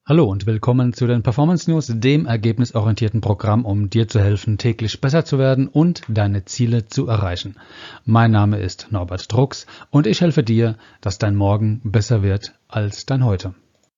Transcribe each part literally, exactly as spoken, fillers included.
Hallo und willkommen zu den Performance News, dem ergebnisorientierten Programm, um dir zu helfen, täglich besser zu werden und deine Ziele zu erreichen. Mein Name ist Norbert Drucks und ich helfe dir, dass dein Morgen besser wird als dein Heute.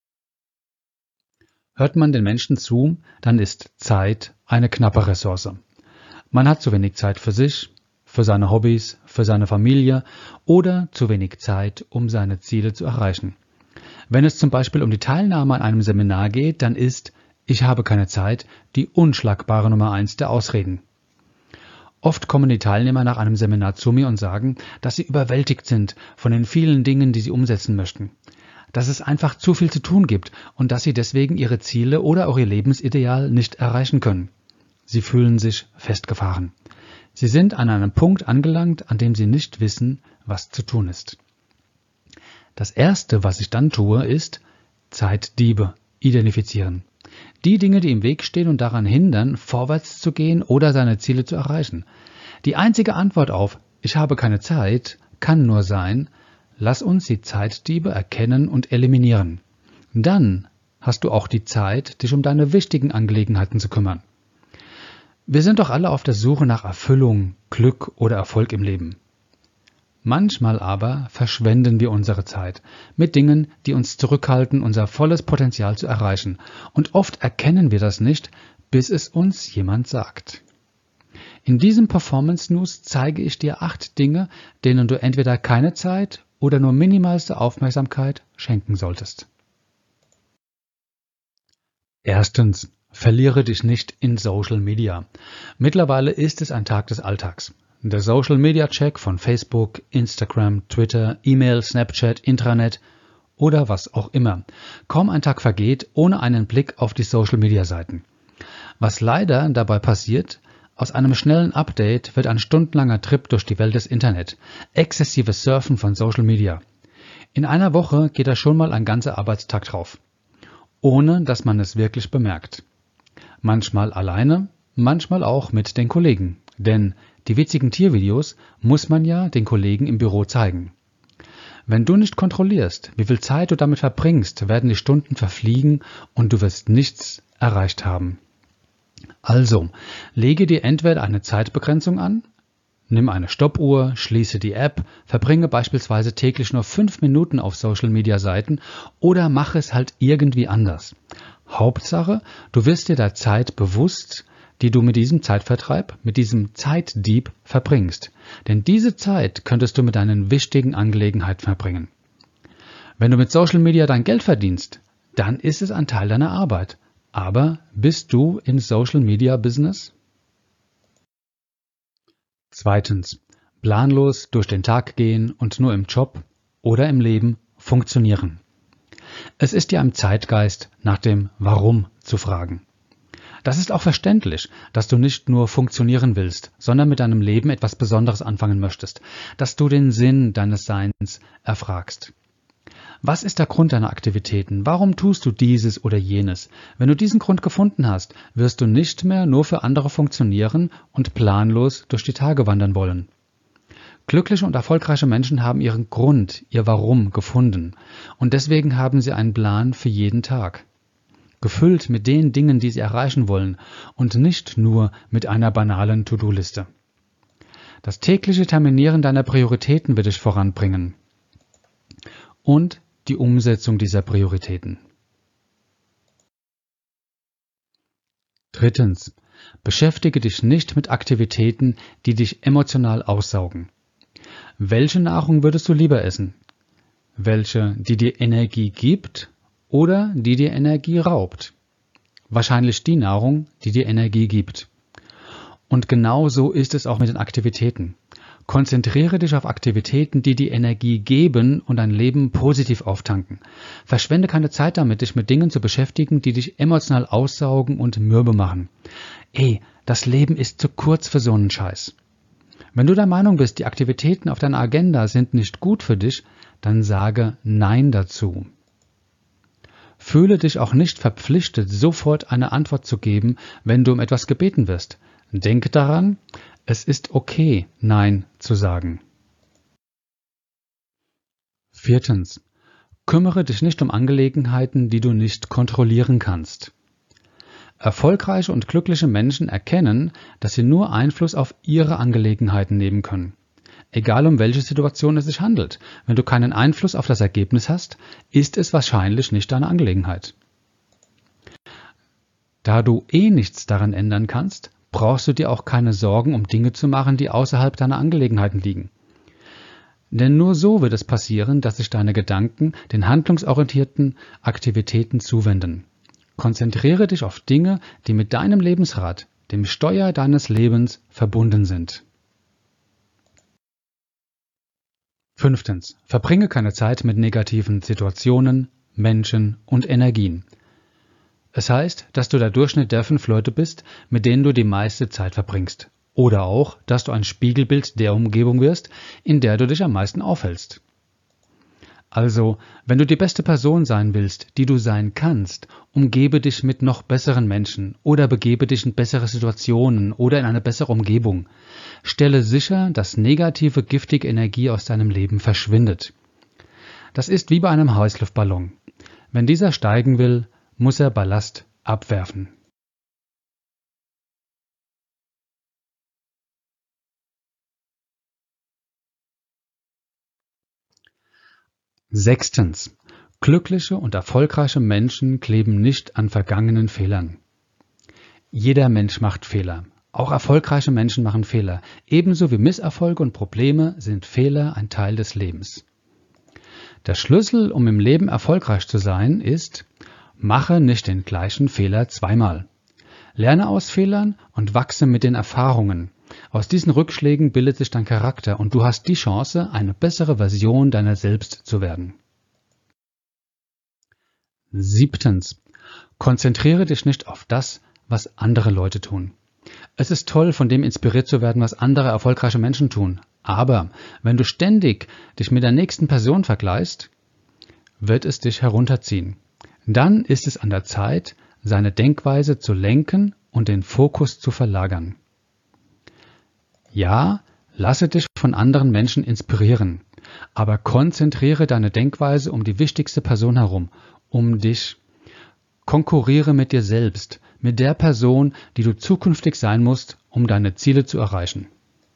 Hört man den Menschen zu, dann ist Zeit eine knappe Ressource. Man hat zu wenig Zeit für sich, für seine Hobbys, für seine Familie oder zu wenig Zeit, um seine Ziele zu erreichen. Wenn es zum Beispiel um die Teilnahme an einem Seminar geht, dann ist „Ich habe keine Zeit“ die unschlagbare Nummer eins der Ausreden. Oft kommen die Teilnehmer nach einem Seminar zu mir und sagen, dass sie überwältigt sind von den vielen Dingen, die sie umsetzen möchten. Dass es einfach zu viel zu tun gibt und dass sie deswegen ihre Ziele oder auch ihr Lebensideal nicht erreichen können. Sie fühlen sich festgefahren. Sie sind an einem Punkt angelangt, an dem sie nicht wissen, was zu tun ist. Das Erste, was ich dann tue, ist Zeitdiebe identifizieren. Die Dinge, die im Weg stehen und daran hindern, vorwärts zu gehen oder seine Ziele zu erreichen. Die einzige Antwort auf „Ich habe keine Zeit“ kann nur sein: Lass uns die Zeitdiebe erkennen und eliminieren. Dann hast du auch die Zeit, dich um deine wichtigen Angelegenheiten zu kümmern. Wir sind doch alle auf der Suche nach Erfüllung, Glück oder Erfolg im Leben. Manchmal aber verschwenden wir unsere Zeit mit Dingen, die uns zurückhalten, unser volles Potenzial zu erreichen. Und oft erkennen wir das nicht, bis es uns jemand sagt. In diesem Performance News zeige ich dir acht Dinge, denen du entweder keine Zeit oder nur minimalste Aufmerksamkeit schenken solltest. Erstens. Verliere dich nicht in Social Media. Mittlerweile ist es ein Tag des Alltags. Der Social Media Check von Facebook, Instagram, Twitter, E-Mail, Snapchat, Intranet oder was auch immer. Kaum ein Tag vergeht ohne einen Blick auf die Social Media Seiten. Was leider dabei passiert: Aus einem schnellen Update wird ein stundenlanger Trip durch die Welt des Internet. Exzessives Surfen von Social Media. In einer Woche geht da schon mal ein ganzer Arbeitstag drauf. Ohne dass man es wirklich bemerkt. Manchmal alleine, manchmal auch mit den Kollegen. Denn die witzigen Tiervideos muss man ja den Kollegen im Büro zeigen. Wenn du nicht kontrollierst, wie viel Zeit du damit verbringst, werden die Stunden verfliegen und du wirst nichts erreicht haben. Also, lege dir entweder eine Zeitbegrenzung an, nimm eine Stoppuhr, schließe die App, verbringe beispielsweise täglich nur fünf Minuten auf Social-Media-Seiten oder mach es halt irgendwie anders. Hauptsache, du wirst dir der Zeit bewusst, die du mit diesem Zeitvertreib, mit diesem Zeitdieb verbringst. Denn diese Zeit könntest du mit deinen wichtigen Angelegenheiten verbringen. Wenn du mit Social Media dein Geld verdienst, dann ist es ein Teil deiner Arbeit. Aber bist du im Social Media Business? Zweitens. Planlos durch den Tag gehen und nur im Job oder im Leben funktionieren. Es ist ja im Zeitgeist, nach dem Warum zu fragen. Das ist auch verständlich, dass du nicht nur funktionieren willst, sondern mit deinem Leben etwas Besonderes anfangen möchtest, dass du den Sinn deines Seins erfragst. Was ist der Grund deiner Aktivitäten? Warum tust du dieses oder jenes? Wenn du diesen Grund gefunden hast, wirst du nicht mehr nur für andere funktionieren und planlos durch die Tage wandern wollen. Glückliche und erfolgreiche Menschen haben ihren Grund, ihr Warum gefunden und deswegen haben sie einen Plan für jeden Tag. Gefüllt mit den Dingen, die sie erreichen wollen und nicht nur mit einer banalen To-Do-Liste. Das tägliche Terminieren deiner Prioritäten wird dich voranbringen. Und die Umsetzung dieser Prioritäten. Drittens. Beschäftige dich nicht mit Aktivitäten, die dich emotional aussaugen. Welche Nahrung würdest du lieber essen? Welche, die dir Energie gibt oder die dir Energie raubt? Wahrscheinlich die Nahrung, die dir Energie gibt. Und genau so ist es auch mit den Aktivitäten. Konzentriere dich auf Aktivitäten, die dir Energie geben und dein Leben positiv auftanken. Verschwende keine Zeit damit, dich mit Dingen zu beschäftigen, die dich emotional aussaugen und mürbe machen. Ey, das Leben ist zu kurz für so einen Scheiß. Wenn du der Meinung bist, die Aktivitäten auf deiner Agenda sind nicht gut für dich, dann sage Nein dazu. Fühle dich auch nicht verpflichtet, sofort eine Antwort zu geben, wenn du um etwas gebeten wirst. Denke daran, es ist okay, Nein zu sagen. Viertens. Kümmere dich nicht um Angelegenheiten, die du nicht kontrollieren kannst. Erfolgreiche und glückliche Menschen erkennen, dass sie nur Einfluss auf ihre Angelegenheiten nehmen können. Egal um welche Situation es sich handelt, wenn du keinen Einfluss auf das Ergebnis hast, ist es wahrscheinlich nicht deine Angelegenheit. Da du eh nichts daran ändern kannst, brauchst du dir auch keine Sorgen um Dinge zu machen, die außerhalb deiner Angelegenheiten liegen. Denn nur so wird es passieren, dass sich deine Gedanken den handlungsorientierten Aktivitäten zuwenden. Konzentriere dich auf Dinge, die mit deinem Lebensrad, dem Steuer deines Lebens, verbunden sind. Fünftens. Verbringe keine Zeit mit negativen Situationen, Menschen und Energien. Es heißt, dass du der Durchschnitt der fünf Leute bist, mit denen du die meiste Zeit verbringst. Oder auch, dass du ein Spiegelbild der Umgebung wirst, in der du dich am meisten aufhältst. Also, wenn du die beste Person sein willst, die du sein kannst, umgebe dich mit noch besseren Menschen oder begebe dich in bessere Situationen oder in eine bessere Umgebung. Stelle sicher, dass negative, giftige Energie aus deinem Leben verschwindet. Das ist wie bei einem Heißluftballon. Wenn dieser steigen will, muss er Ballast abwerfen. Sechstens. Glückliche und erfolgreiche Menschen kleben nicht an vergangenen Fehlern. Jeder Mensch macht Fehler. Auch erfolgreiche Menschen machen Fehler. Ebenso wie Misserfolge und Probleme sind Fehler ein Teil des Lebens. Der Schlüssel, um im Leben erfolgreich zu sein, ist: Mache nicht den gleichen Fehler zweimal. Lerne aus Fehlern und wachse mit den Erfahrungen. Aus diesen Rückschlägen bildet sich dein Charakter und du hast die Chance, eine bessere Version deiner selbst zu werden. Siebtens. Konzentriere dich nicht auf das, was andere Leute tun. Es ist toll, von dem inspiriert zu werden, was andere erfolgreiche Menschen tun. Aber wenn du ständig dich mit der nächsten Person vergleichst, wird es dich herunterziehen. Dann ist es an der Zeit, seine Denkweise zu lenken und den Fokus zu verlagern. Ja, lasse dich von anderen Menschen inspirieren, aber konzentriere deine Denkweise um die wichtigste Person herum, um dich. Konkurriere mit dir selbst, mit der Person, die du zukünftig sein musst, um deine Ziele zu erreichen.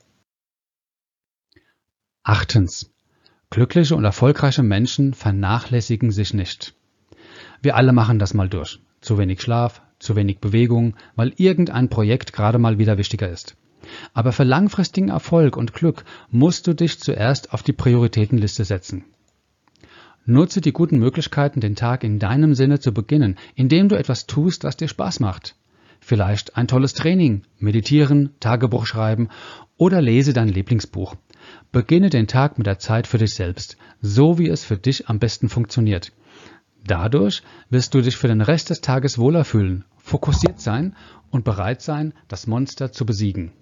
Achtens. Glückliche und erfolgreiche Menschen vernachlässigen sich nicht. Wir alle machen das mal durch. Zu wenig Schlaf, zu wenig Bewegung, weil irgendein Projekt gerade mal wieder wichtiger ist. Aber für langfristigen Erfolg und Glück musst du dich zuerst auf die Prioritätenliste setzen. Nutze die guten Möglichkeiten, den Tag in deinem Sinne zu beginnen, indem du etwas tust, was dir Spaß macht. Vielleicht ein tolles Training, meditieren, Tagebuch schreiben oder lese dein Lieblingsbuch. Beginne den Tag mit der Zeit für dich selbst, so wie es für dich am besten funktioniert. Dadurch wirst du dich für den Rest des Tages wohler fühlen, fokussiert sein und bereit sein, das Monster zu besiegen.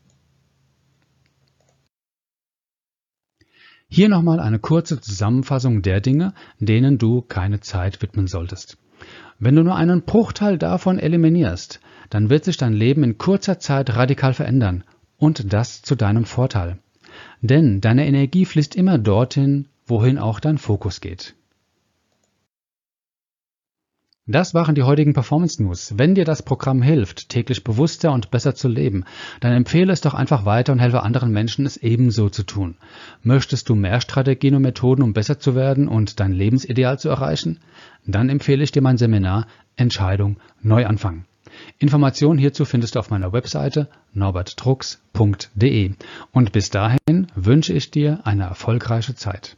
Hier nochmal eine kurze Zusammenfassung der Dinge, denen du keine Zeit widmen solltest. Wenn du nur einen Bruchteil davon eliminierst, dann wird sich dein Leben in kurzer Zeit radikal verändern und das zu deinem Vorteil. Denn deine Energie fließt immer dorthin, wohin auch dein Fokus geht. Das waren die heutigen Performance News. Wenn dir das Programm hilft, täglich bewusster und besser zu leben, dann empfehle es doch einfach weiter und helfe anderen Menschen, es ebenso zu tun. Möchtest du mehr Strategien und Methoden, um besser zu werden und dein Lebensideal zu erreichen? Dann empfehle ich dir mein Seminar Entscheidung Neuanfang. Informationen hierzu findest du auf meiner Webseite norbert drucks punkt de. Und bis dahin wünsche ich dir eine erfolgreiche Zeit.